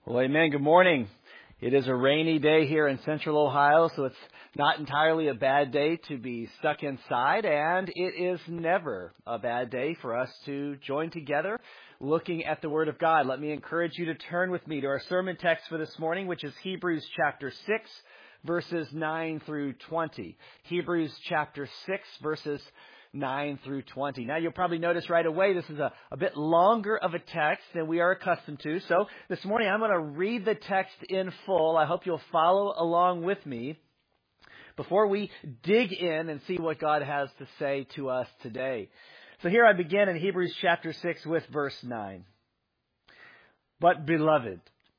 Well, amen. Good morning. It is a rainy day here in Central Ohio, so it's not entirely a bad day to be stuck inside, and it is never a bad day for us to join together looking at the Word of God. Let me encourage you to turn with me to our sermon text for this morning, which is Hebrews chapter 6, verses 9 through 20. Hebrews chapter 6, verses 9 through 20. Now, you'll probably notice right away this is a bit longer of a text than we are accustomed to. So this morning I'm going to read the text in full. I hope you'll follow along with me before we dig in and see what God has to say to us today. So here I begin in Hebrews chapter 6 with verse 9. But beloved,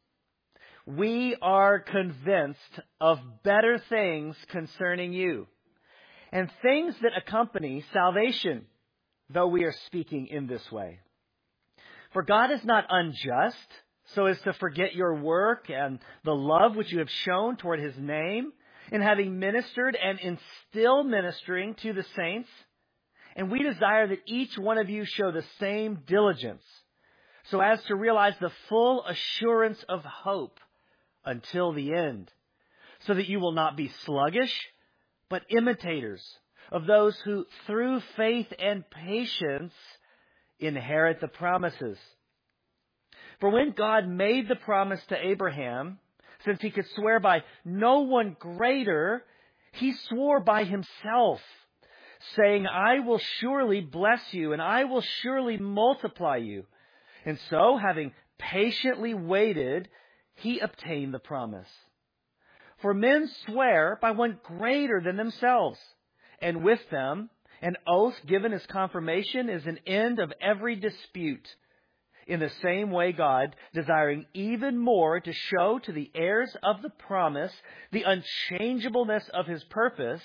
we are convinced of better things concerning you, and things that accompany salvation, though we are speaking in this way. For God is not unjust, so as to forget your work and the love which you have shown toward His name, in having ministered and in still ministering to the saints. And we desire that each one of you show the same diligence, so as to realize the full assurance of hope until the end, so that you will not be sluggish, but imitators of those who, through faith and patience, inherit the promises. For when God made the promise to Abraham, since He could swear by no one greater, He swore by Himself, saying, I will surely bless you, and I will surely multiply you. And so, having patiently waited, He obtained the promise. For men swear by one greater than themselves, and with them an oath given as confirmation is an end of every dispute. In the same way God, desiring even more to show to the heirs of the promise the unchangeableness of His purpose,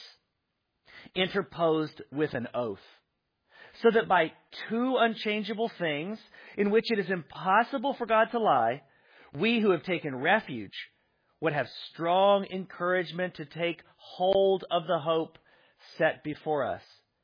interposed with an oath, so that by two unchangeable things, in which it is impossible for God to lie, we who have taken refuge would have strong encouragement to take hold of the hope set before us.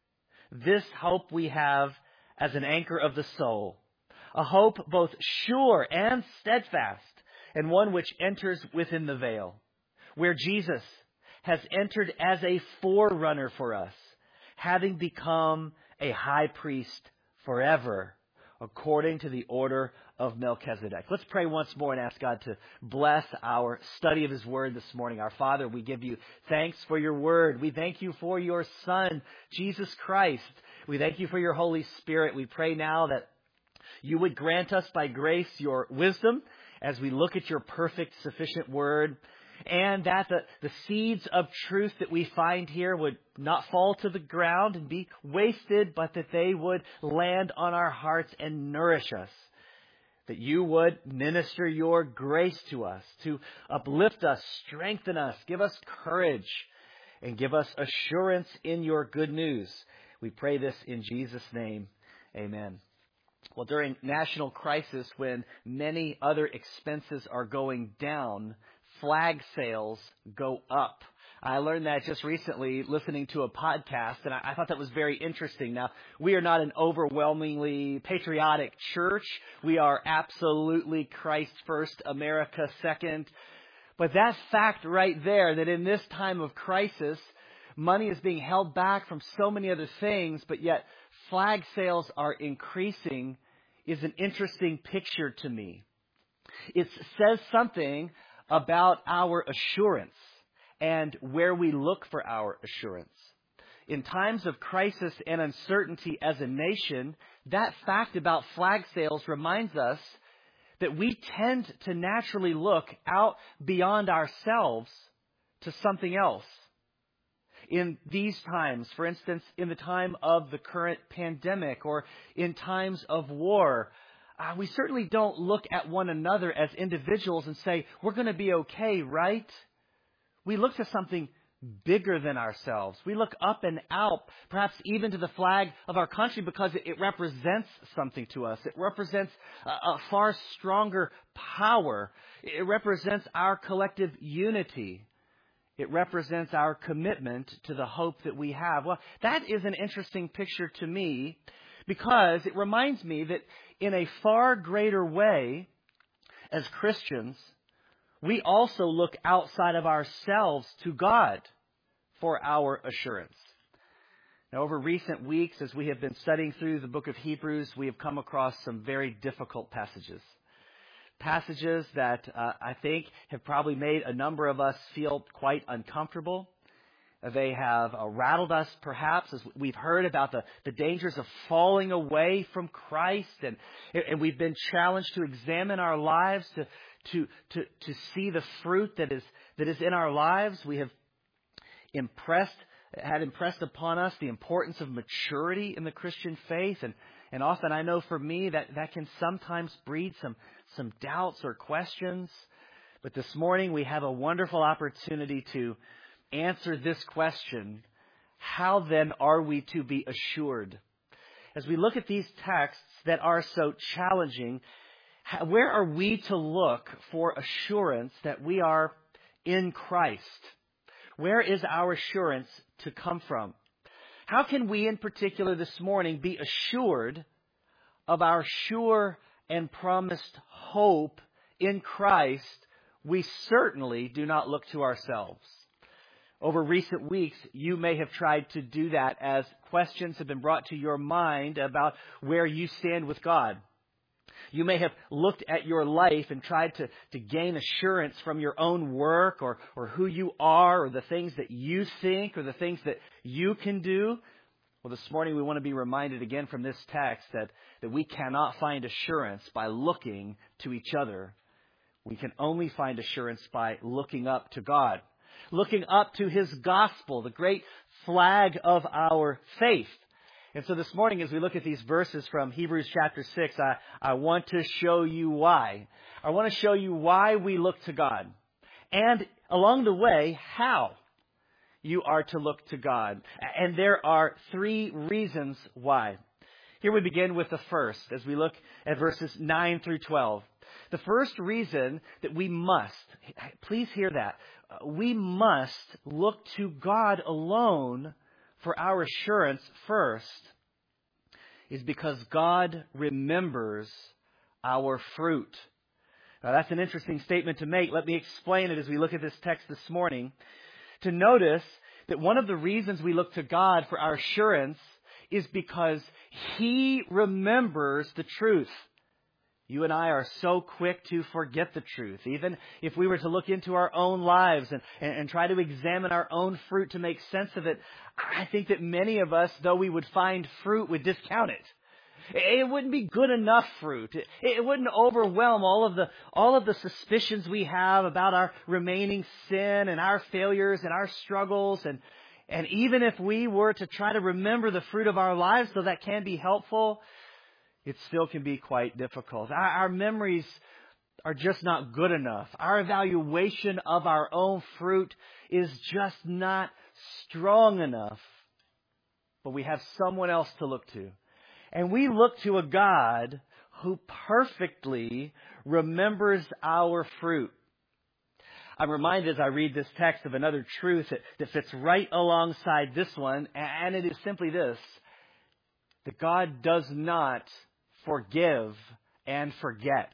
This hope we have as an anchor of the soul, a hope both sure and steadfast, and one which enters within the veil, where Jesus has entered as a forerunner for us, having become a high priest forever, according to the order of Melchizedek. Let's pray once more and ask God to bless our study of His Word this morning. Our Father, we give You thanks for Your Word. We thank You for Your Son, Jesus Christ. We thank You for Your Holy Spirit. We pray now that You would grant us by grace Your wisdom as we look at Your perfect, sufficient Word, and that the seeds of truth that we find here would not fall to the ground and be wasted, but that they would land on our hearts and nourish us. That You would minister Your grace to us, to uplift us, strengthen us, give us courage, and give us assurance in Your good news. We pray this in Jesus' name. Amen. Well, during national crisis, when many other expenses are going down, flag sales go up. I learned that just recently listening to a podcast, and I thought that was very interesting. Now, we are not an overwhelmingly patriotic church. We are absolutely Christ first, America second. But that fact right there, that in this time of crisis, money is being held back from so many other things, but yet flag sales are increasing, is an interesting picture to me. It says something about our assurance and where we look for our assurance. In times of crisis and uncertainty as a nation, that fact about flag sales reminds us that we tend to naturally look out beyond ourselves to something else. In these times, for instance, in the time of the current pandemic or in times of war, we certainly don't look at one another as individuals and say, we're going to be okay, right? We look to something bigger than ourselves. We look up and out, perhaps even to the flag of our country, because it represents something to us. It represents a far stronger power. It represents our collective unity. It represents our commitment to the hope that we have. Well, that is an interesting picture to me, because it reminds me that in a far greater way, as Christians, we also look outside of ourselves to God for our assurance. Now, over recent weeks, as we have been studying through the book of Hebrews, we have come across some very difficult passages. Passages that I think have probably made a number of us feel quite uncomfortable. They have rattled us, perhaps, as we've heard about the dangers of falling away from Christ, and we've been challenged to examine our lives, to see the fruit that is in our lives. We have had impressed upon us the importance of maturity in the Christian faith, and often I know for me that can sometimes breed some doubts or questions. But this morning we have a wonderful opportunity to answer this question: how then are we to be assured? As we look at these texts that are so challenging, where are we to look for assurance that we are in Christ? Where is our assurance to come from? How can we in particular this morning be assured of our sure and promised hope in Christ? We certainly do not look to ourselves. Over recent weeks, you may have tried to do that as questions have been brought to your mind about where you stand with God. You may have looked at your life and tried to gain assurance from your own work or who you are or the things that you think or the things that you can do. Well, this morning we want to be reminded again from this text that we cannot find assurance by looking to each other. We can only find assurance by looking up to God, looking up to His gospel, the great flag of our faith. And so this morning, as we look at these verses from Hebrews chapter 6, I want to show you why. I want to show you why we look to God. And along the way, how you are to look to God. And there are 3 reasons why. Here we begin with the first, as we look at verses 9 through 12. The first reason that we must, please hear that, we must look to God alone for our assurance first, is because God remembers our fruit. Now, that's an interesting statement to make. Let me explain it as we look at this text this morning. To notice that one of the reasons we look to God for our assurance is because He remembers the truth. You and I are so quick to forget the truth. Even if we were to look into our own lives and try to examine our own fruit to make sense of it, I think that many of us, though we would find fruit, would discount it. It wouldn't be good enough fruit. It wouldn't overwhelm all of the suspicions we have about our remaining sin and our failures and our struggles. And even if we were to try to remember the fruit of our lives, so that can be helpful, it still can be quite difficult. Our memories are just not good enough. Our evaluation of our own fruit is just not strong enough. But we have someone else to look to. And we look to a God who perfectly remembers our fruit. I'm reminded as I read this text of another truth that fits right alongside this one, and it is simply this: that God does not forgive and forget.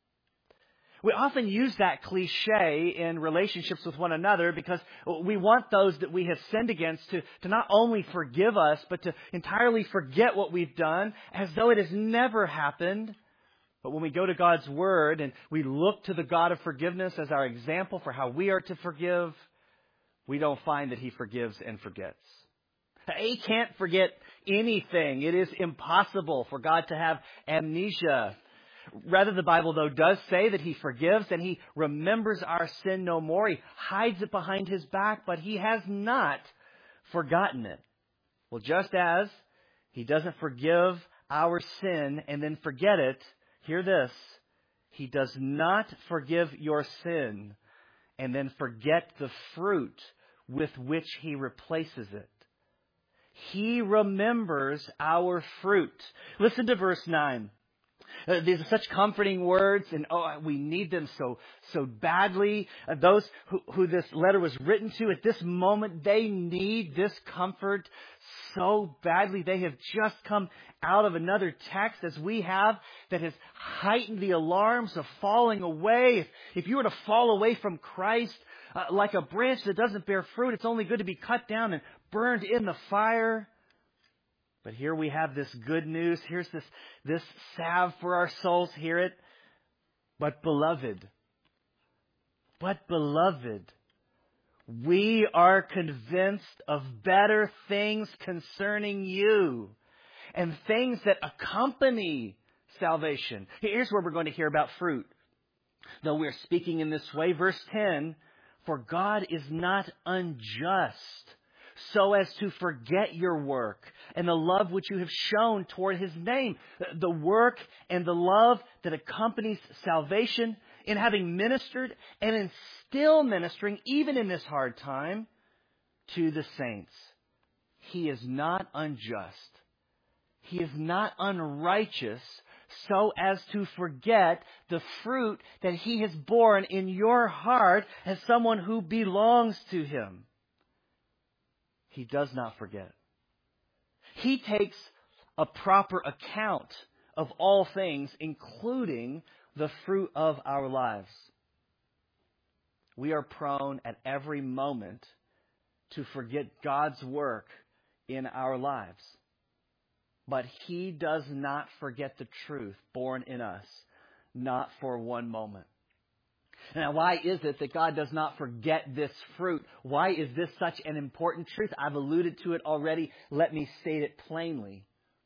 We often use that cliche in relationships with one another because we want those that we have sinned against to not only forgive us, but to entirely forget what we've done as though it has never happened. But when we go to God's Word and we look to the God of forgiveness as our example for how we are to forgive, we don't find that He forgives and forgets. He can't forget anything. It is impossible for God to have amnesia. Rather, the Bible, though, does say that He forgives and He remembers our sin no more. He hides it behind His back, but He has not forgotten it. Well, just as He doesn't forgive our sin and then forget it, hear this: He does not forgive your sin and then forget the fruit with which He replaces it. He remembers our fruit. Listen to verse 9. These are such comforting words, and we need them so badly. Those who this letter was written to at this moment, they need this comfort so badly. They have just come out of another text, as we have, that has heightened the alarms of falling away. If you were to fall away from Christ, like a branch that doesn't bear fruit, it's only good to be cut down and burned in the fire. But here we have this good news. Here's this salve for our souls. Hear it. But beloved, we are convinced of better things concerning you and things that accompany salvation. Here's where we're going to hear about fruit. Though we're speaking in this way, verse 10, for God is not unjust so as to forget your work and the love which you have shown toward His name. The work and the love that accompanies salvation, in having ministered and in still ministering, even in this hard time, to the saints. He is not unjust. He is not unrighteous so as to forget the fruit that He has borne in your heart as someone who belongs to Him. He does not forget. He takes a proper account of all things, including the fruit of our lives. We are prone at every moment to forget God's work in our lives. But He does not forget the truth born in us, not for one moment. Now, why is it that God does not forget this fruit? Why is this such an important truth? I've alluded to it already. Let me state it plainly.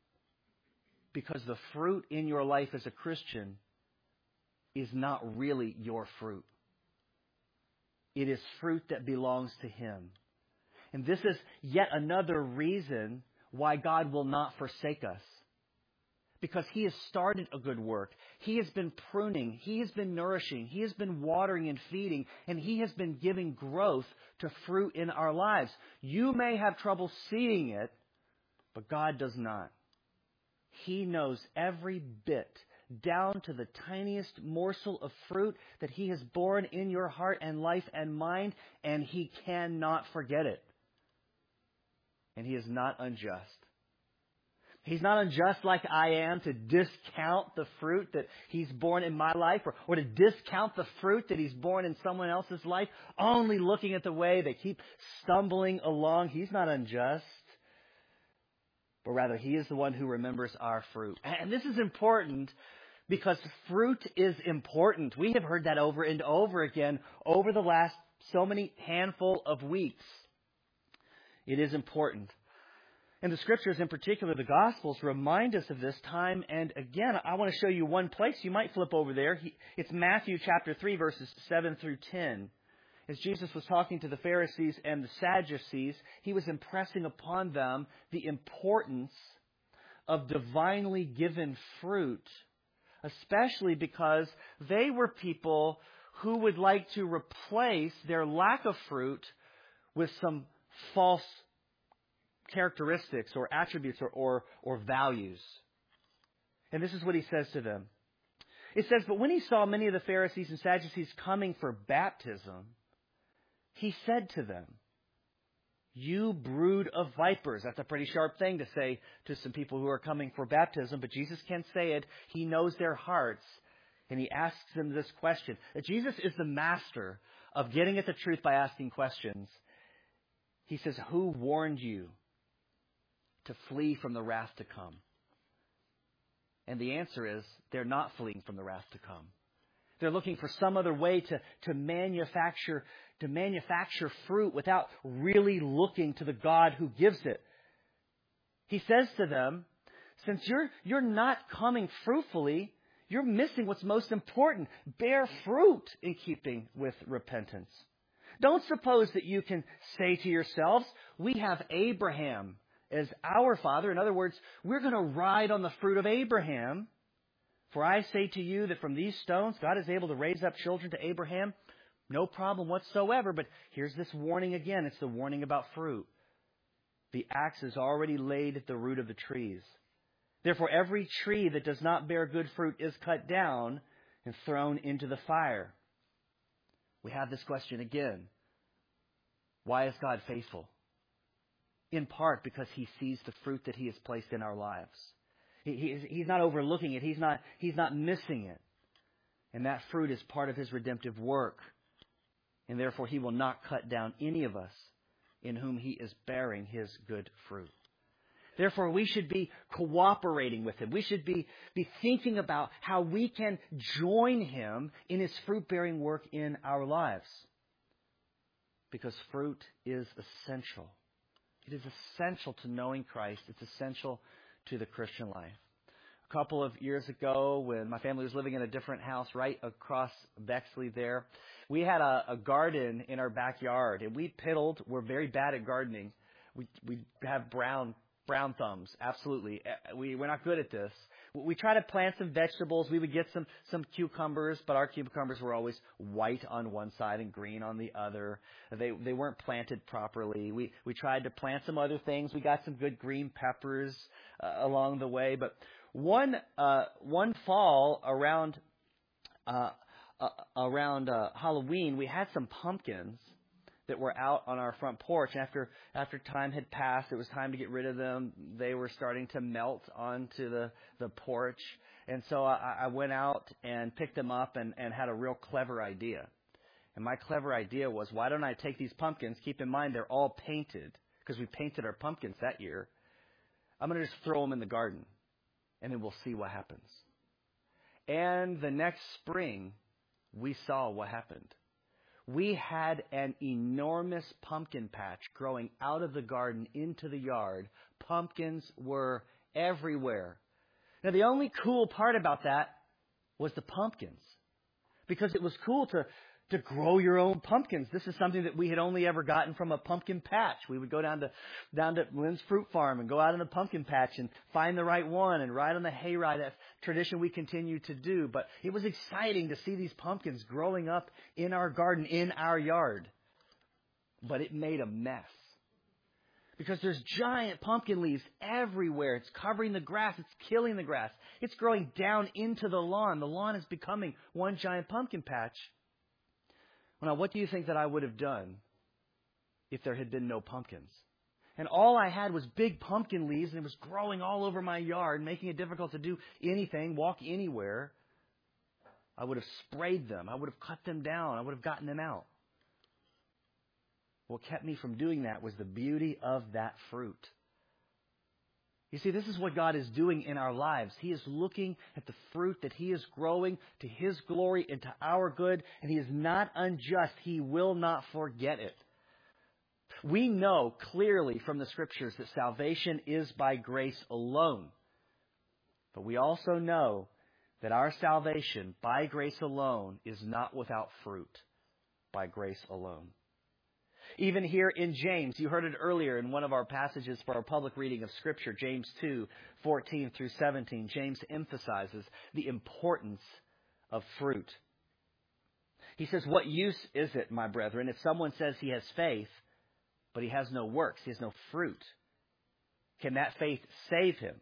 Because the fruit in your life as a Christian is not really your fruit. It is fruit that belongs to Him. And this is yet another reason why God will not forsake us. Because He has started a good work. He has been pruning. He has been nourishing. He has been watering and feeding. And He has been giving growth to fruit in our lives. You may have trouble seeing it, but God does not. He knows every bit, down to the tiniest morsel of fruit that He has borne in your heart and life and mind, and He cannot forget it. And He is not unjust. He's not unjust like I am to discount the fruit that He's borne in my life or to discount the fruit that He's borne in someone else's life, only looking at the way they keep stumbling along. He's not unjust, but rather He is the one who remembers our fruit. And this is important because fruit is important. We have heard that over and over again over the last so many handful of weeks. It is important. And the Scriptures, in particular the Gospels, remind us of this time and again. I want to show you one place. You might flip over there. It's Matthew chapter 3, verses 7 through 10. As Jesus was talking to the Pharisees and the Sadducees, He was impressing upon them the importance of divinely given fruit, especially because they were people who would like to replace their lack of fruit with some false characteristics or attributes or values. And this is what He says to them. It says, but when He saw many of the Pharisees and Sadducees coming for baptism, He said to them, you brood of vipers. That's a pretty sharp thing to say to some people who are coming for baptism, but Jesus can't say it. He knows their hearts. And He asks them this question. That Jesus is the master of getting at the truth by asking questions. He says, who warned you to flee from the wrath to come? And the answer is, they're not fleeing from the wrath to come. They're looking for some other way to manufacture fruit without really looking to the God who gives it. He says to them, since you're not coming fruitfully, you're missing what's most important. Bear fruit in keeping with repentance. Don't suppose that you can say to yourselves, we have Abraham as our father. In other words, we're going to ride on the fruit of Abraham. For I say to you that from these stones, God is able to raise up children to Abraham. No problem whatsoever. But here's this warning again. It's the warning about fruit. The axe is already laid at the root of the trees. Therefore, every tree that does not bear good fruit is cut down and thrown into the fire. We have this question again. Why is God faithful? In part because He sees the fruit that He has placed in our lives. He's not overlooking it. He's not missing it. And that fruit is part of His redemptive work. And therefore, He will not cut down any of us in whom He is bearing His good fruit. Therefore, we should be cooperating with Him. We should be thinking about how we can join Him in His fruit-bearing work in our lives. Because fruit is essential. It is essential to knowing Christ. It's essential to the Christian life. A couple of years ago, when my family was living in a different house right across Bexley there, we had a garden in our backyard, and we piddled. We're very bad at gardening. We have brown thumbs, absolutely. We're not good at this. We try to plant some vegetables. We would get some cucumbers, but our cucumbers were always white on one side and green on the other. They weren't planted properly. We tried to plant some other things. We got some good green peppers along the way. But one fall around Halloween, we had some pumpkins that were out on our front porch. After time had passed, it was time to get rid of them. They were starting to melt onto the porch. And so I went out and picked them up and had a real clever idea. And my clever idea was, why don't I take these pumpkins, keep in mind they're all painted, because we painted our pumpkins that year. I'm going to just throw them in the garden, and then we'll see what happens. And the next spring, we saw what happened. We had an enormous pumpkin patch growing out of the garden into the yard. Pumpkins were everywhere. Now, the only cool part about that was the pumpkins, because it was cool to grow your own pumpkins. This is something that we had only ever gotten from a pumpkin patch. We would go down to Lynn's Fruit Farm and go out in the pumpkin patch and find the right one and ride on the hayride. That's tradition we continue to do. But it was exciting to see these pumpkins growing up in our garden, in our yard. But it made a mess, because there's giant pumpkin leaves everywhere. It's covering the grass. It's killing the grass. It's growing down into the lawn. The lawn is becoming one giant pumpkin patch. Well, now, what do you think that I would have done if there had been no pumpkins? And all I had was big pumpkin leaves, and it was growing all over my yard, making it difficult to do anything, walk anywhere. I would have sprayed them. I would have cut them down. I would have gotten them out. What kept me from doing that was the beauty of that fruit. You see, this is what God is doing in our lives. He is looking at the fruit that He is growing to His glory and to our good, and He is not unjust. He will not forget it. We know clearly from the Scriptures that salvation is by grace alone. But we also know that our salvation by grace alone is not without fruit by grace alone. Even here in James, you heard it earlier in one of our passages for our public reading of Scripture, James 2:14 through 17. James emphasizes the importance of fruit. He says, "What use is it, my brethren, if someone says he has faith, but he has no works, he has no fruit? Can that faith save him?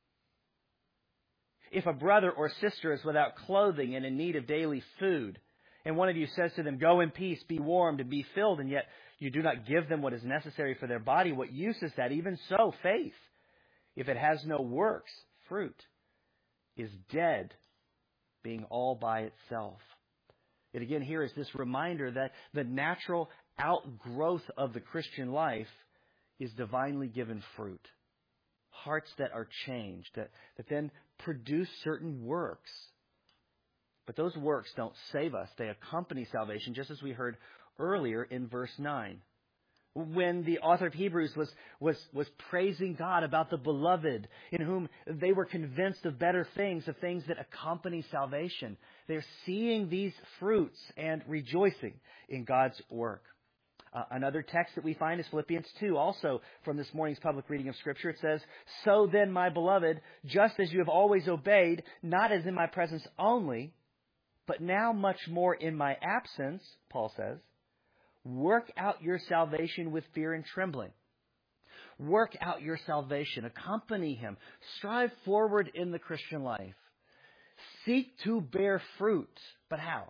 If a brother or sister is without clothing and in need of daily food, and one of you says to them, 'Go in peace, be warmed and be filled,' and yet you do not give them what is necessary for their body, what use is that? Even so, faith, if it has no works, fruit, is dead, being all by itself." It again here is this reminder that the natural outgrowth of the Christian life is divinely given fruit. Hearts that are changed, that then produce certain works. But those works don't save us. They accompany salvation, just as we heard earlier in verse 9. When the author of Hebrews was praising God about the beloved, in whom they were convinced of better things, of things that accompany salvation. They're seeing these fruits and rejoicing in God's work. Another text that we find is Philippians 2, also from this morning's public reading of Scripture. It says, "So then, my beloved, just as you have always obeyed, not as in my presence only, but now much more in my absence," Paul says, "work out your salvation with fear and trembling." Work out your salvation. Accompany Him. Strive forward in the Christian life. Seek to bear fruit. But how?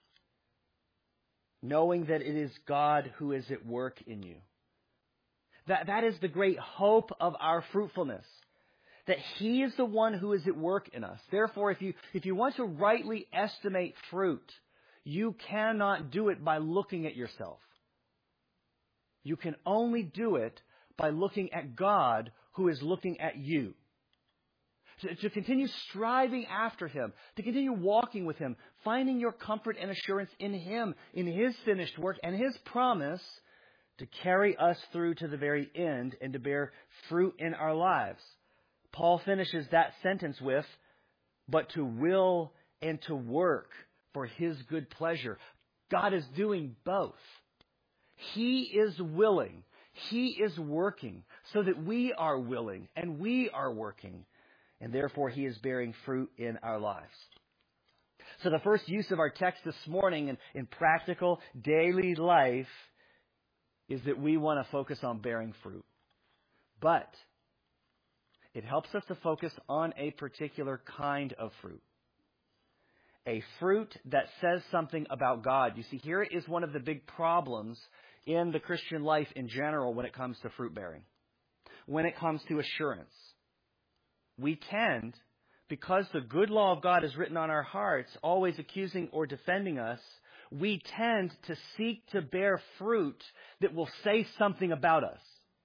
Knowing that it is God who is at work in you. That is the great hope of our fruitfulness. That He is the one who is at work in us. Therefore, if you want to rightly estimate fruit, you cannot do it by looking at yourself. You can only do it by looking at God who is looking at you. To continue striving after Him, to continue walking with Him, finding your comfort and assurance in Him, in His finished work and His promise to carry us through to the very end and to bear fruit in our lives. Paul finishes that sentence with, but to will and to work for His good pleasure. God is doing both. He is willing. He is working so that we are willing and we are working. And therefore, He is bearing fruit in our lives. So the first use of our text this morning in practical daily life is that we want to focus on bearing fruit. But it helps us to focus on a particular kind of fruit. A fruit that says something about God. You see, here is one of the big problems in the Christian life in general when it comes to fruit bearing. When it comes to assurance. We tend, because the good law of God is written on our hearts, always accusing or defending us, we tend to seek to bear fruit that will say something about us.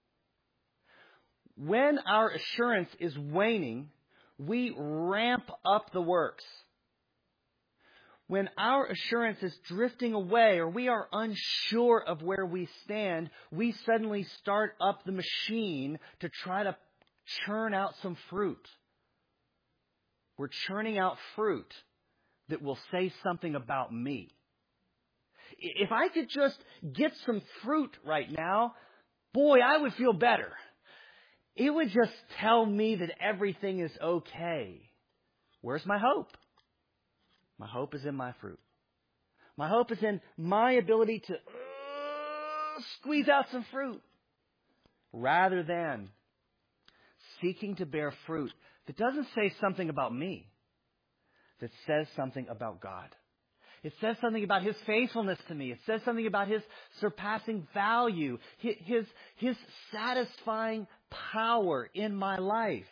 When our assurance is waning, we ramp up the works. When our assurance is drifting away or we are unsure of where we stand, we suddenly start up the machine to try to churn out some fruit. We're churning out fruit that will say something about me. If I could just get some fruit right now, boy, I would feel better. It would just tell me that everything is okay. Where's my hope? My hope is in my fruit. My hope is in my ability to squeeze out some fruit rather than seeking to bear fruit that doesn't say something about me, that says something about God. It says something about His faithfulness to me. It says something about His surpassing value, His satisfying power in my life.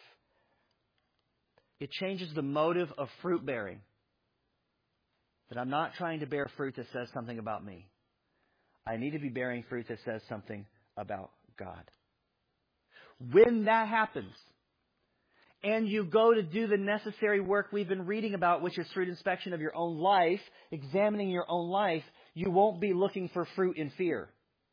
It changes the motive of fruit bearing. That I'm not trying to bear fruit that says something about me. I need to be bearing fruit that says something about God. When that happens, and you go to do the necessary work we've been reading about, which is fruit inspection of your own life, examining your own life, you won't be looking for fruit in fear.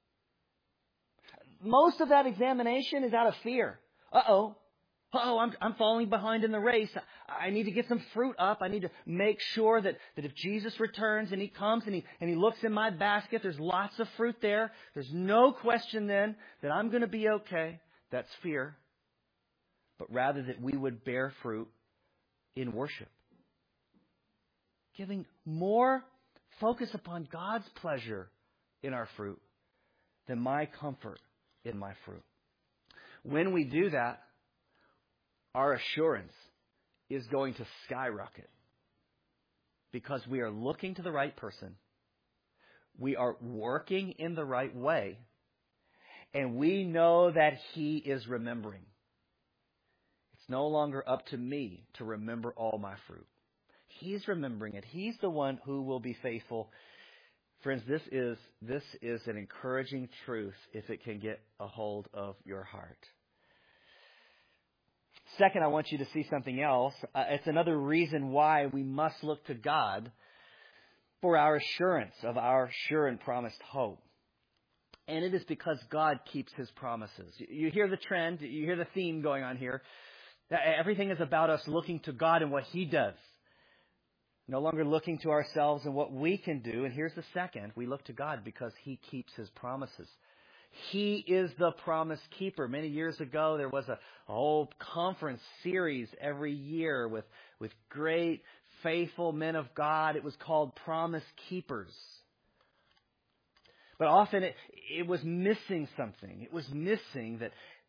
Most of that examination is out of fear. I'm falling behind in the race. I need to get some fruit up. I need to make sure that if Jesus returns and He comes and he looks in my basket, there's lots of fruit there. There's no question then that I'm going to be okay. That's fear. But rather that we would bear fruit in worship. Giving more focus upon God's pleasure in our fruit than my comfort in my fruit. When we do that, our assurance is going to skyrocket. Because we are looking to the right person. We are working in the right way. And we know that He is remembering. It's no longer up to me to remember all my fruit. He's remembering it. He's the one who will be faithful. Friends, this is an encouraging truth if it can get a hold of your heart. Second, I want you to see something else. It's another reason why we must look to God for our assurance of our sure and promised hope. And it is because God keeps His promises. You hear the trend, you hear the theme going on here. Everything is about us looking to God and what He does. No longer looking to ourselves and what we can do. And here's the second. We look to God because He keeps His promises. He is the promise keeper. Many years ago, there was a whole conference series every year with great, faithful men of God. It was called Promise Keepers. But often it was missing something. It was missing that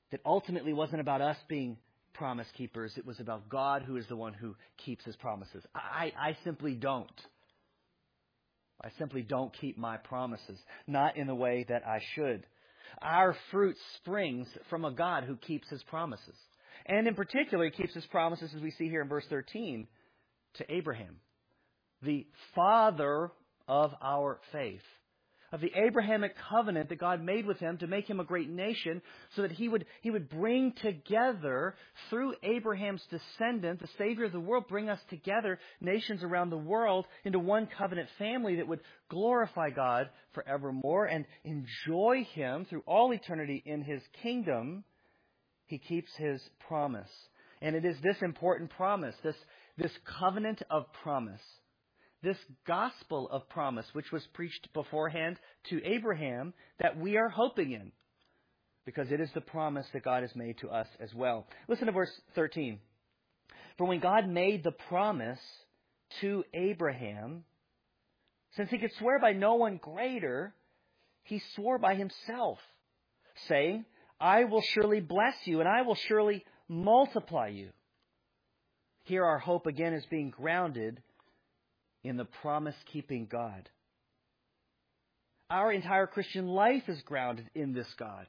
that ultimately wasn't about us being promise keepers. It was about God, who is the one who keeps his promises. I simply don't. I simply don't keep my promises, not in the way that I should. Our fruit springs from a God who keeps his promises. And in particular, he keeps his promises, as we see here in verse 13, to Abraham, the father of our faith, of the Abrahamic covenant that God made with him to make him a great nation, so that he would bring together, through Abraham's descendant, the Savior of the world, bring us together, nations around the world, into one covenant family that would glorify God forevermore and enjoy him through all eternity in his kingdom. He keeps his promise. And it is this important promise, this covenant of promise, this gospel of promise, which was preached beforehand to Abraham, that we are hoping in, because it is the promise that God has made to us as well. Listen to verse 13. For when God made the promise to Abraham, since he could swear by no one greater, he swore by himself, saying, I will surely bless you, and I will surely multiply you. Here our hope again is being grounded in the promise-keeping God. Our entire Christian life is grounded in this God.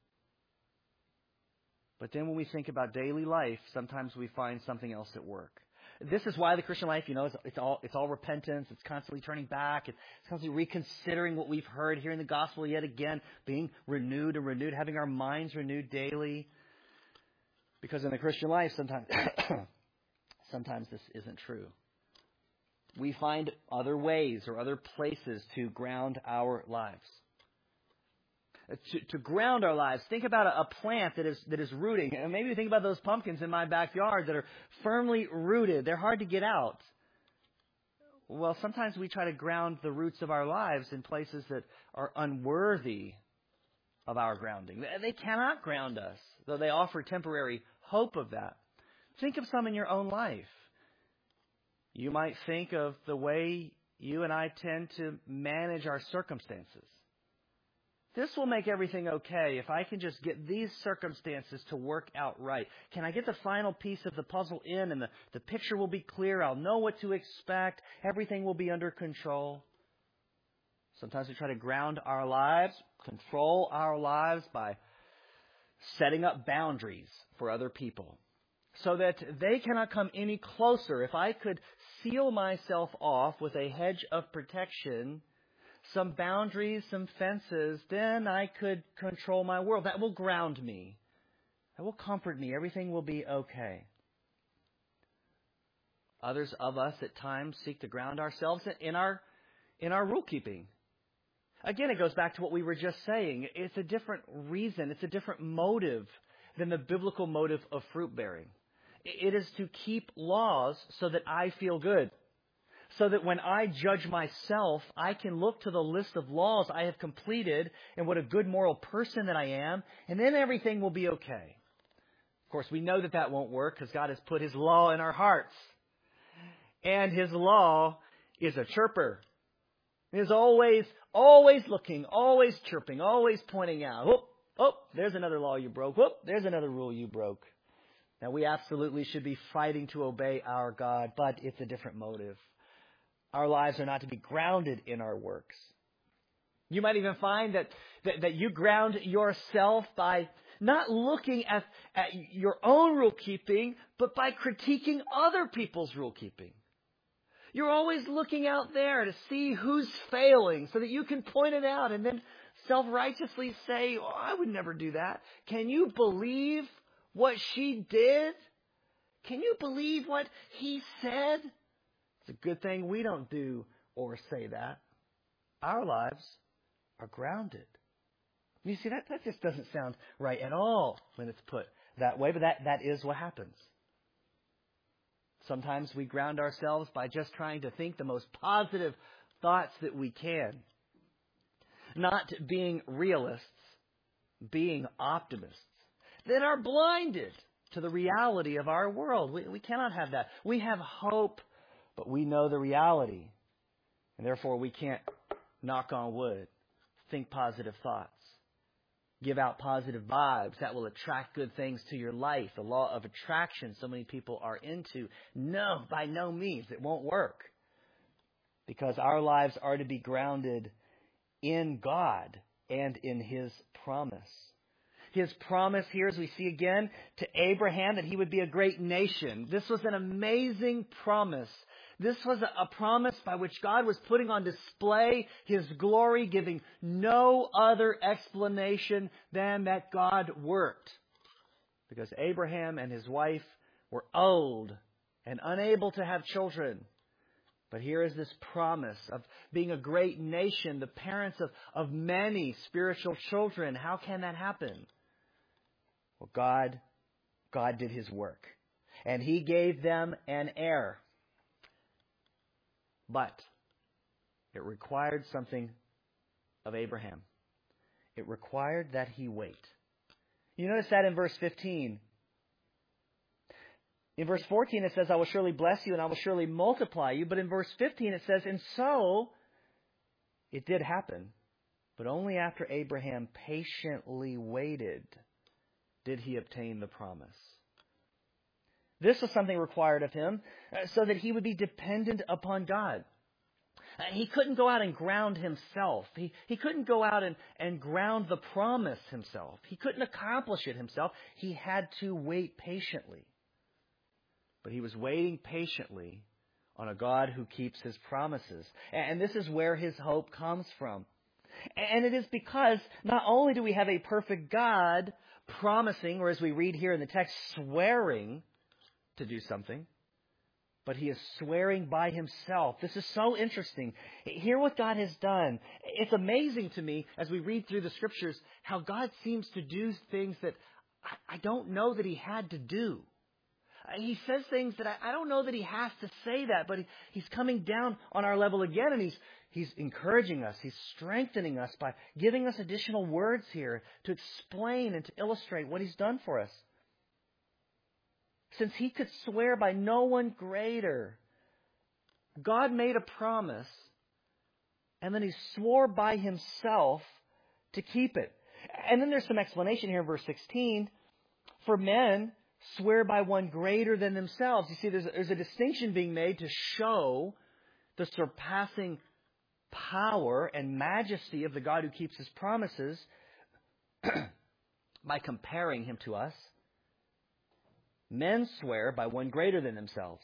But then when we think about daily life, sometimes we find something else at work. This is why the Christian life, it's all repentance. It's constantly turning back. It's constantly reconsidering what we've heard, hearing the gospel yet again, being renewed and renewed, having our minds renewed daily. Because in the Christian life, sometimes this isn't true. We find other ways or other places to ground our lives. To ground our lives, think about a plant that is rooting. And maybe think about those pumpkins in my backyard that are firmly rooted. They're hard to get out. Well, sometimes we try to ground the roots of our lives in places that are unworthy of our grounding. They cannot ground us, though they offer temporary hope of that. Think of some in your own life. You might think of the way you and I tend to manage our circumstances. This will make everything okay if I can just get these circumstances to work out right. Can I get the final piece of the puzzle in and the picture will be clear? I'll know what to expect. Everything will be under control. Sometimes we try to ground our lives, control our lives by setting up boundaries for other people, so that they cannot come any closer. If I could seal myself off with a hedge of protection, some boundaries, some fences, then I could control my world. That will ground me. That will comfort me. Everything will be okay. Others of us at times seek to ground ourselves in our rule keeping. Again, it goes back to what we were just saying. It's a different reason. It's a different motive than the biblical motive of fruit bearing. It is to keep laws so that I feel good. So that when I judge myself, I can look to the list of laws I have completed and what a good moral person that I am, and then everything will be okay. Of course, we know that won't work because God has put his law in our hearts. And his law is a chirper. It is always looking, always chirping, always pointing out, oh, there's another law you broke. Oh, there's another rule you broke. Now, we absolutely should be fighting to obey our God, but it's a different motive. Our lives are not to be grounded in our works. You might even find that you ground yourself by not looking at your own rule keeping, but by critiquing other people's rule keeping. You're always looking out there to see who's failing so that you can point it out and then self-righteously say, oh, I would never do that. Can you believe what she did? Can you believe what he said? It's a good thing we don't do or say that. Our lives are grounded. You see, that just doesn't sound right at all when it's put that way, but that is what happens. Sometimes we ground ourselves by just trying to think the most positive thoughts that we can. Not being realists, being optimists that are blinded to the reality of our world. We cannot have that. We have hope, but we know the reality. And therefore we can't, knock on wood, think positive thoughts. give out positive vibes that will attract good things to your life. The law of attraction so many people are into. No, by no means. It won't work. Because our lives are to be grounded in God and in His promise. His promise here, as we see again, to Abraham that he would be a great nation. This was an amazing promise. This was a promise by which God was putting on display His glory, giving no other explanation than that God worked. Because Abraham and his wife were old and unable to have children. But here is this promise of being a great nation, the parents of many spiritual children. How can that happen? Well, God did His work. And He gave them an heir. But it required something of Abraham. It required that he wait. You notice that in verse 15. In verse 14 it says, I will surely bless you and I will surely multiply you. But in verse 15 it says, and so it did happen. But only after Abraham patiently waited did he obtain the promise. This was something required of him so that he would be dependent upon God. He couldn't go out and ground himself. He couldn't go out and ground the promise himself. He couldn't accomplish it himself. He had to wait patiently. But he was waiting patiently on a God who keeps His promises. And this is where his hope comes from. And it is because not only do we have a perfect God promising, or as we read here in the text, swearing to do something, but He is swearing by Himself. This is so interesting. Hear what God has done. It's amazing to me as we read through the Scriptures how God seems to do things that I don't know that He had to do. He says things that I don't know that He has to say that, but He's coming down on our level again, and He's encouraging us. He's strengthening us by giving us additional words here to explain and to illustrate what He's done for us. Since He could swear by no one greater, God made a promise, and then He swore by Himself to keep it. And then there's some explanation here in verse 16. For men swear by one greater than themselves. You see, there's a distinction being made to show the surpassing power and majesty of the God who keeps His promises by comparing Him to us. Men swear by one greater than themselves.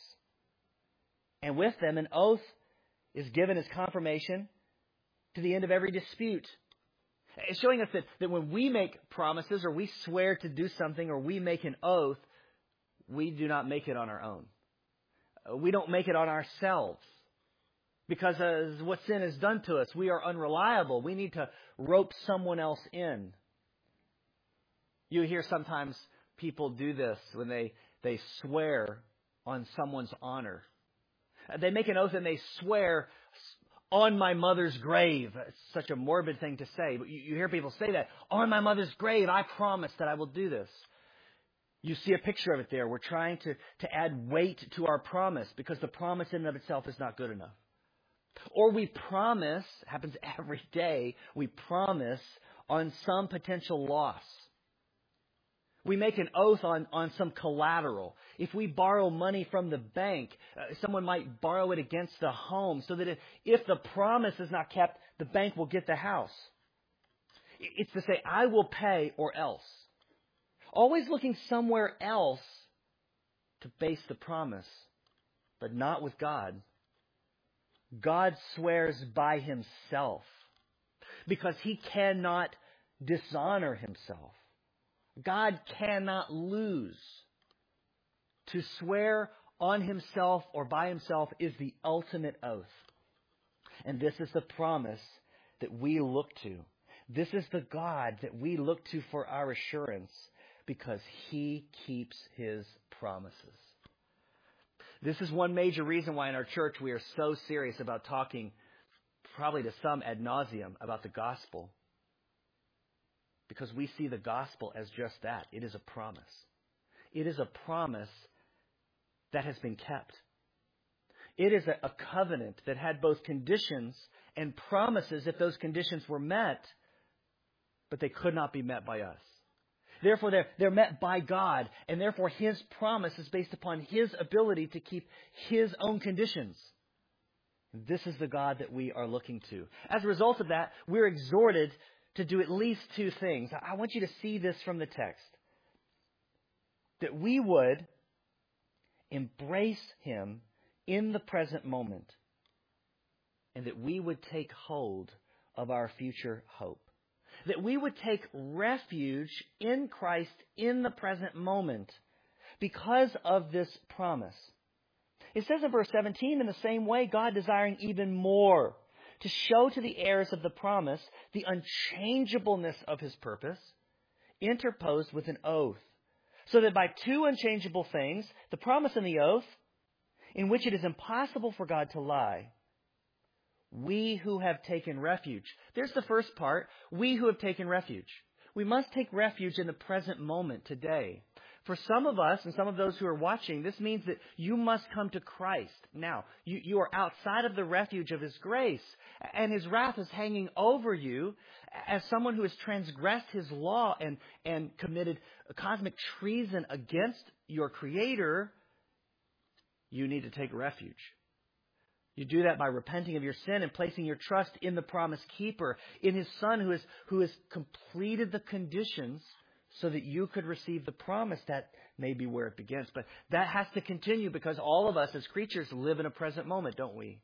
And with them an oath is given as confirmation to the end of every dispute. It's showing us that when we make promises or we swear to do something or we make an oath, we do not make it on our own. We don't make it on ourselves. Because as what sin has done to us, we are unreliable. We need to rope someone else in. You hear sometimes people do this when they swear on someone's honor. They make an oath and they swear on my mother's grave. It's such a morbid thing to say, but you hear people say that. On my mother's grave, I promise that I will do this. You see a picture of it there. We're trying to add weight to our promise because the promise in and of itself is not good enough. Or we promise, happens every day, we promise on some potential loss. We make an oath on some collateral. If we borrow money from the bank, someone might borrow it against the home so that if the promise is not kept, the bank will get the house. It's to say, I will pay or else. Always looking somewhere else to base the promise, but not with God. God swears by Himself because He cannot dishonor Himself. God cannot lose. To swear on Himself or by Himself is the ultimate oath. And this is the promise that we look to. This is the God that we look to for our assurance because He keeps His promises. This is one major reason why in our church we are so serious about talking, probably to some ad nauseum, about the gospel. Because we see the gospel as just that. It is a promise. It is a promise that has been kept. It is a covenant that had both conditions and promises if those conditions were met. but they could not be met by us. Therefore, they're met by God, and therefore His promise is based upon His ability to keep His own conditions. This is the God that we are looking to. As a result of that, we're exhorted to do at least two things. I want you to see this from the text. That we would embrace Him in the present moment, and that we would take hold of our future hope. That we would take refuge in Christ in the present moment because of this promise. It says in verse 17, in the same way, God desiring even more to show to the heirs of the promise the unchangeableness of His purpose, interposed with an oath, so that by two unchangeable things, the promise and the oath, in which it is impossible for God to lie, we who have taken refuge. There's the first part. We who have taken refuge. We must take refuge in the present moment today. For some of us and some of those who are watching, this means that you must come to Christ. Now, you are outside of the refuge of His grace, and His wrath is hanging over you as someone who has transgressed His law and committed a cosmic treason against your Creator. You need to take refuge. You do that by repenting of your sin and placing your trust in the promise keeper, in His Son who has completed the conditions so that you could receive the promise. That may be where it begins. But that has to continue because all of us as creatures live in a present moment, don't we?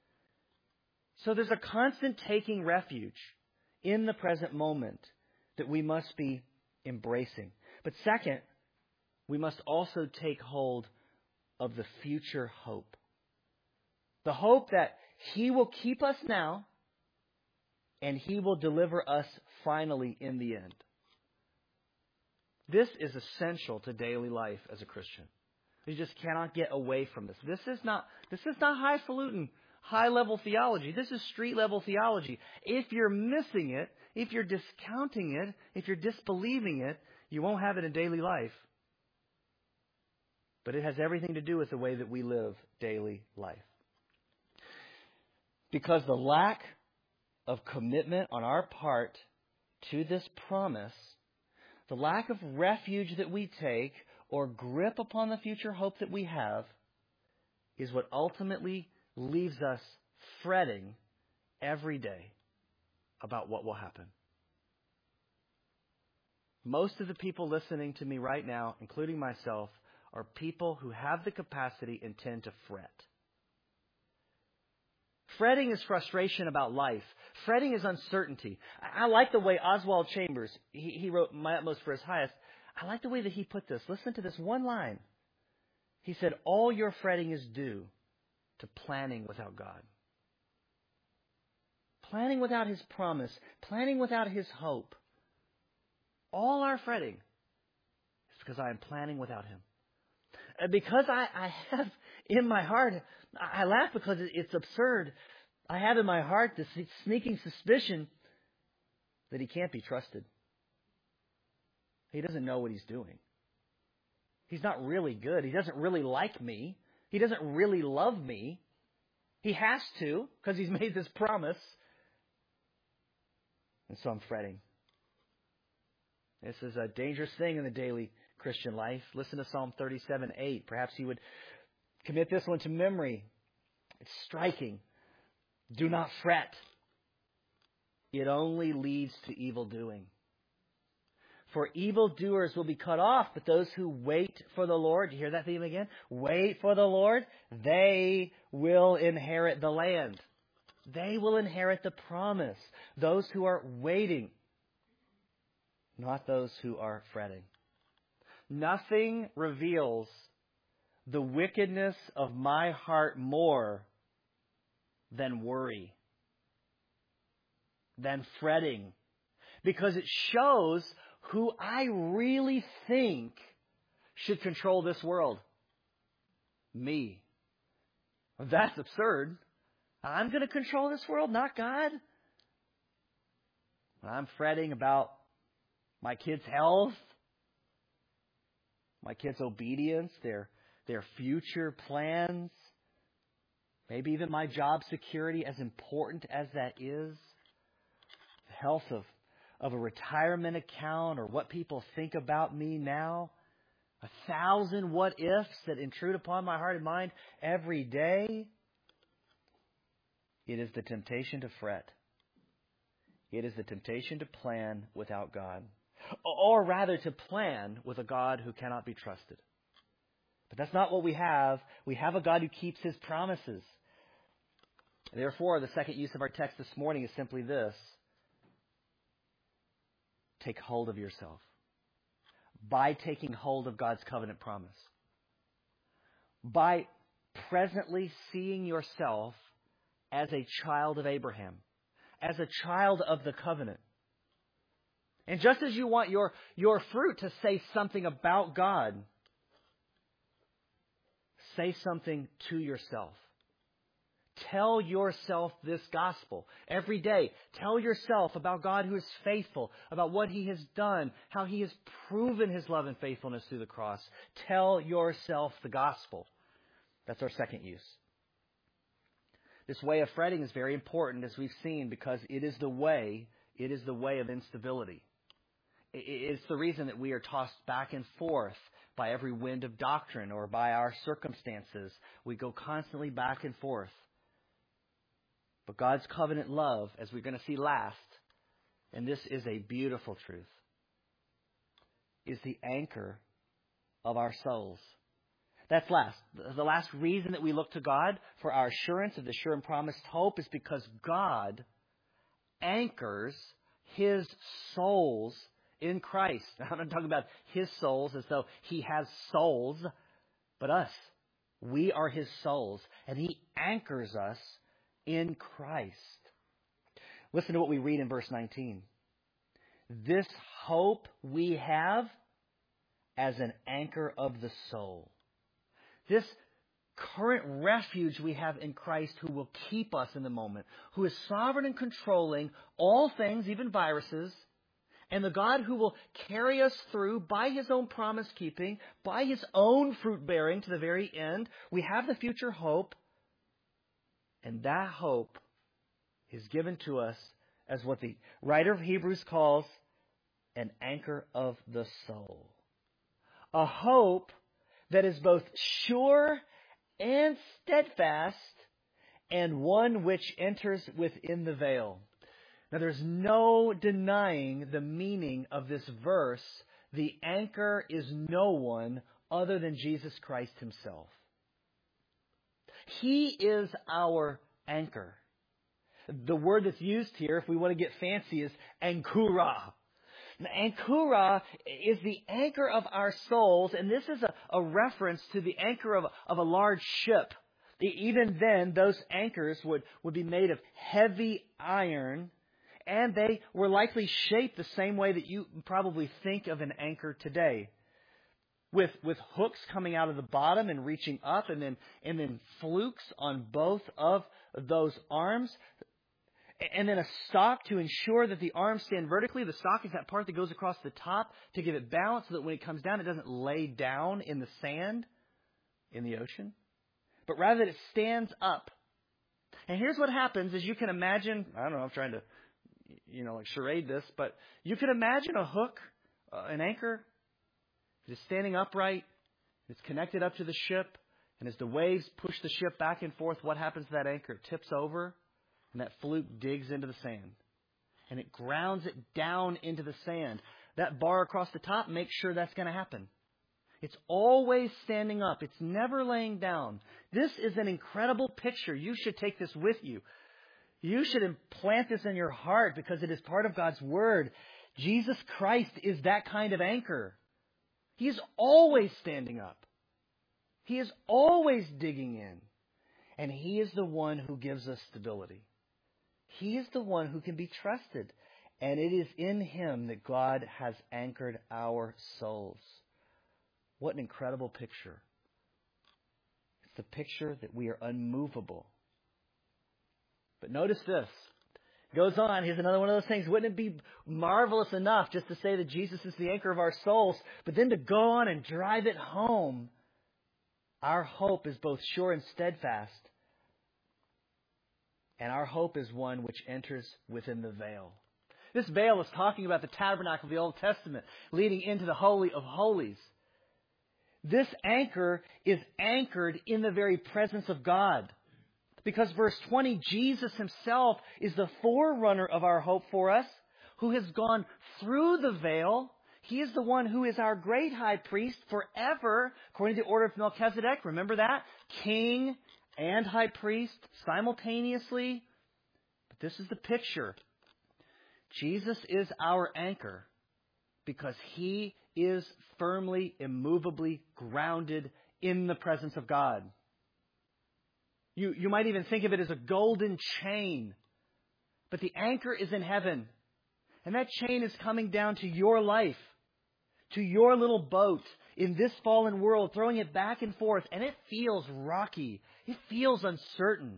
So there's a constant taking refuge in the present moment that we must be embracing. But second, we must also take hold of the future hope. The hope that He will keep us now and He will deliver us finally in the end. This is essential to daily life as a Christian. You just cannot get away from this. This is not highfalutin, high-level theology. This is street-level theology. If you're missing it, if you're discounting it, if you're disbelieving it, you won't have it in daily life. But it has everything to do with the way that we live daily life. Because the lack of commitment on our part to this promise, the lack of refuge that we take or grip upon the future hope that we have, is what ultimately leaves us fretting every day about what will happen. Most of the people listening to me right now, including myself, are people who have the capacity and tend to fret. Fretting is frustration about life. Fretting is uncertainty. I like the way Oswald Chambers, he wrote My Utmost for His Highest. I like the way that he put this. Listen to this one line. He said, all your fretting is due to planning without God. Planning without His promise. Planning without His hope. All our fretting is because I am planning without Him. Because I have in my heart, I laugh because it's absurd. I have in my heart this sneaking suspicion that He can't be trusted. He doesn't know what He's doing. He's not really good. He doesn't really like me. He doesn't really love me. He has to because He's made this promise. And so I'm fretting. This is a dangerous thing in the daily Christian life. Listen to Psalm 37:8. Perhaps you would commit this one to memory. It's striking. Do not fret. It only leads to evil doing. For evildoers will be cut off, but those who wait for the Lord, you hear that theme again? Wait for the Lord, they will inherit the land. They will inherit the promise. Those who are waiting, not those who are fretting. Nothing reveals the wickedness of my heart more than worry, than fretting, because it shows who I really think should control this world. Me. That's absurd. I'm going to control this world, not God. When I'm fretting about my kids' health, my kids' obedience, their future plans, maybe even my job security, as important as that is, the health of of a retirement account or what people think about me now. 1,000 what ifs that intrude upon my heart and mind every day. It is the temptation to fret. It is the temptation to plan without God. Or rather, to plan with a God who cannot be trusted. But that's not what we have. We have a God who keeps His promises. Therefore, the second use of our text this morning is simply this. Take hold of yourself. By taking hold of God's covenant promise. By presently seeing yourself as a child of Abraham. As a child of the covenant. And just as you want your fruit to say something about God, say something to yourself. Tell yourself this gospel every day. Tell yourself about God who is faithful, about what He has done, how He has proven His love and faithfulness through the cross. Tell yourself the gospel. That's our second use. This way of fretting is very important, as we've seen, because it is the way of instability. It's the reason that we are tossed back and forth by every wind of doctrine or by our circumstances. We go constantly back and forth. But God's covenant love, as we're going to see last, and this is a beautiful truth, is the anchor of our souls. That's last. The last reason that we look to God for our assurance of the sure and promised hope is because God anchors His souls in Christ. Now, I'm not talking about His souls as though He has souls, but us. We are His souls, and He anchors us in Christ. Listen to what we read in verse 19. This hope we have as an anchor of the soul. This current refuge we have in Christ, who will keep us in the moment, who is sovereign and controlling all things, even viruses, and the God who will carry us through by His own promise keeping, by His own fruit bearing to the very end. We have the future hope. And that hope is given to us as what the writer of Hebrews calls an anchor of the soul. A hope that is both sure and steadfast, and one which enters within the veil. Now, there's no denying the meaning of this verse. The anchor is no one other than Jesus Christ Himself. He is our anchor. The word that's used here, if we want to get fancy, is anchura. Anchura is the anchor of our souls, and this is a reference to the anchor of a large ship. Even then, those anchors would be made of heavy iron, and they were likely shaped the same way that you probably think of an anchor today. With hooks coming out of the bottom and reaching up, and then flukes on both of those arms, and then a stock to ensure that the arms stand vertically. The stock is that part that goes across the top to give it balance so that when it comes down, it doesn't lay down in the sand in the ocean, but rather that it stands up. And here's what happens, as you can imagine. I don't know, I'm trying to, charade this, but you can imagine a hook, an anchor. It's standing upright. It's connected up to the ship. And as the waves push the ship back and forth, what happens to that anchor? It tips over, and that fluke digs into the sand. And it grounds it down into the sand. That bar across the top makes sure that's going to happen. It's always standing up. It's never laying down. This is an incredible picture. You should take this with you. You should implant this in your heart because it is part of God's Word. Jesus Christ is that kind of anchor. He is always standing up. He is always digging in. And He is the one who gives us stability. He is the one who can be trusted. And it is in Him that God has anchored our souls. What an incredible picture. It's the picture that we are unmovable. But notice this. Goes on, here's another one of those things. Wouldn't it be marvelous enough just to say that Jesus is the anchor of our souls, but then to go on and drive it home? Our hope is both sure and steadfast, and our hope is one which enters within the veil. This veil is talking about the tabernacle of the Old Testament, leading into the Holy of Holies. This anchor is anchored in the very presence of God. Because verse 20, Jesus himself is the forerunner of our hope for us, who has gone through the veil. He is the one who is our great high priest forever, according to the order of Melchizedek. Remember that? King and high priest simultaneously. But this is the picture. Jesus is our anchor because he is firmly, immovably grounded in the presence of God. You might even think of it as a golden chain. But the anchor is in heaven. And that chain is coming down to your life, to your little boat in this fallen world, throwing it back and forth. And it feels rocky. It feels uncertain.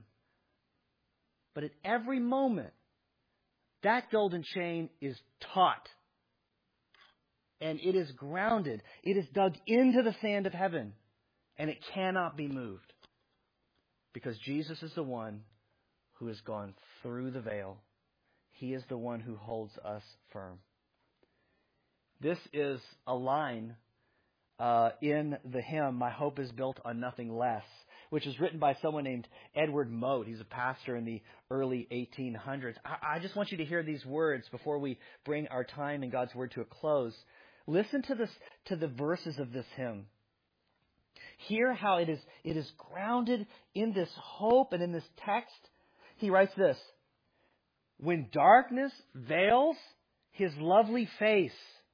But at every moment, that golden chain is taut. And it is grounded. It is dug into the sand of heaven. And it cannot be moved. Because Jesus is the one who has gone through the veil. He is the one who holds us firm. This is a line in the hymn, My Hope is Built on Nothing Less, which was written by someone named Edward Mote. He's a pastor in the early 1800s. I just want you to hear these words before we bring our time in God's Word to a close. Listen to the verses of this hymn. Hear how it is grounded in this hope and in this text. He writes this: when darkness veils his lovely face,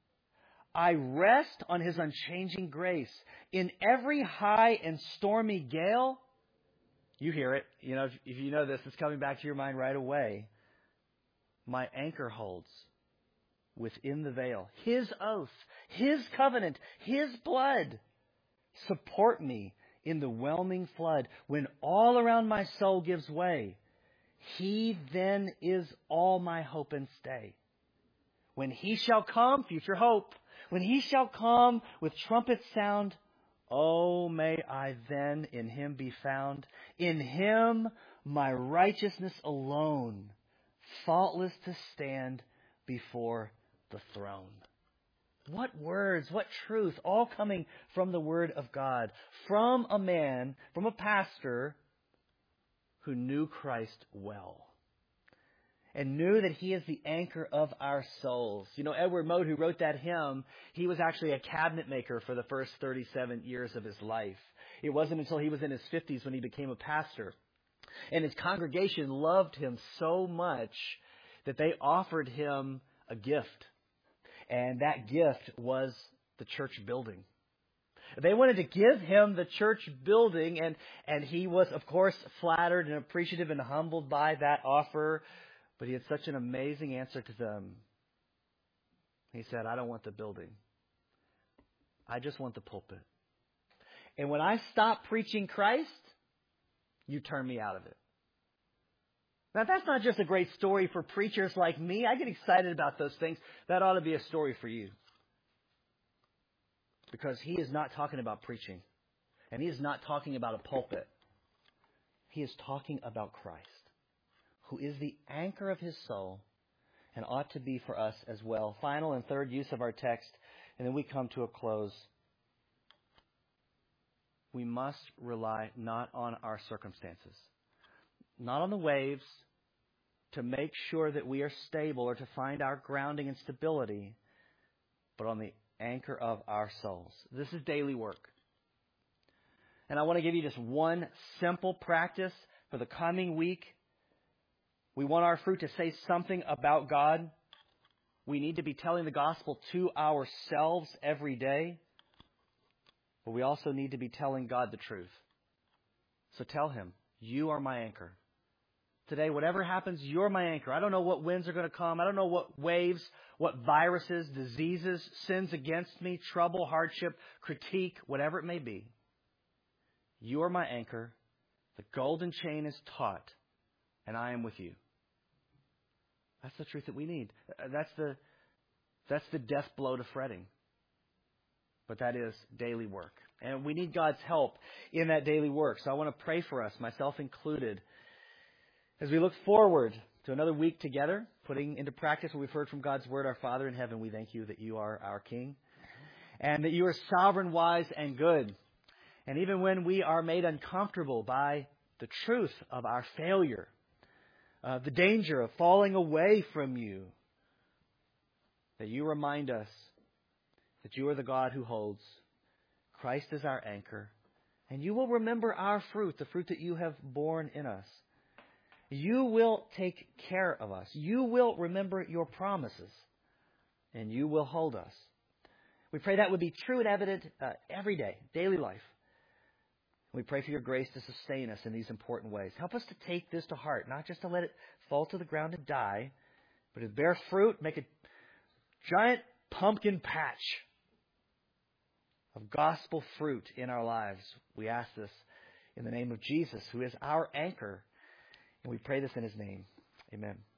I rest on his unchanging grace. In every high and stormy gale, you hear it. You know, if you know this, it's coming back to your mind right away. My anchor holds within the veil his oath, his covenant, his blood. Support me in the whelming flood. When all around my soul gives way, he then is all my hope and stay. When he shall come, future hope, when he shall come with trumpet sound, oh, may I then in him be found. In him my righteousness alone, faultless to stand before the throne. What words, what truth, all coming from the Word of God, from a man, from a pastor who knew Christ well and knew that he is the anchor of our souls. You know, Edward Mote, who wrote that hymn, he was actually a cabinet maker for the first 37 years of his life. It wasn't until he was in his 50s when he became a pastor. And his congregation loved him so much that they offered him a gift. And that gift was the church building. They wanted to give him the church building, and he was, of course, flattered and appreciative and humbled by that offer. But he had such an amazing answer to them. He said, I don't want the building. I just want the pulpit. And when I stop preaching Christ, you turn me out of it. Now, that's not just a great story for preachers like me. I get excited about those things. That ought to be a story for you. Because he is not talking about preaching. And he is not talking about a pulpit. He is talking about Christ, who is the anchor of his soul and ought to be for us as well. Final and third use of our text, and then we come to a close. We must rely not on our circumstances, not on the waves, to make sure that we are stable or to find our grounding and stability, but on the anchor of our souls. This is daily work. And I want to give you just one simple practice for the coming week. We want our fruit to say something about God. We need to be telling the gospel to ourselves every day. But we also need to be telling God the truth. So tell him, you are my anchor. Today, whatever happens, you're my anchor. I don't know what winds are going to come. I don't know what waves, what viruses, diseases, sins against me, trouble, hardship, critique, whatever it may be. You are my anchor. The golden chain is taut, and I am with you. That's the truth that we need. That's the death blow to fretting. But that is daily work. And we need God's help in that daily work. So I want to pray for us, myself included, as we look forward to another week together, putting into practice what we've heard from God's Word. Our Father in heaven, we thank you that you are our King and that you are sovereign, wise, and good. And even when we are made uncomfortable by the truth of our failure, the danger of falling away from you, that you remind us that you are the God who holds. Christ is our anchor. And you will remember our fruit, the fruit that you have borne in us. You will take care of us. You will remember your promises. And you will hold us. We pray that would be true and evident every day, daily life. We pray for your grace to sustain us in these important ways. Help us to take this to heart, not just to let it fall to the ground and die, but to bear fruit, make a giant pumpkin patch of gospel fruit in our lives. We ask this in the name of Jesus, who is our anchor. And we pray this in his name. Amen.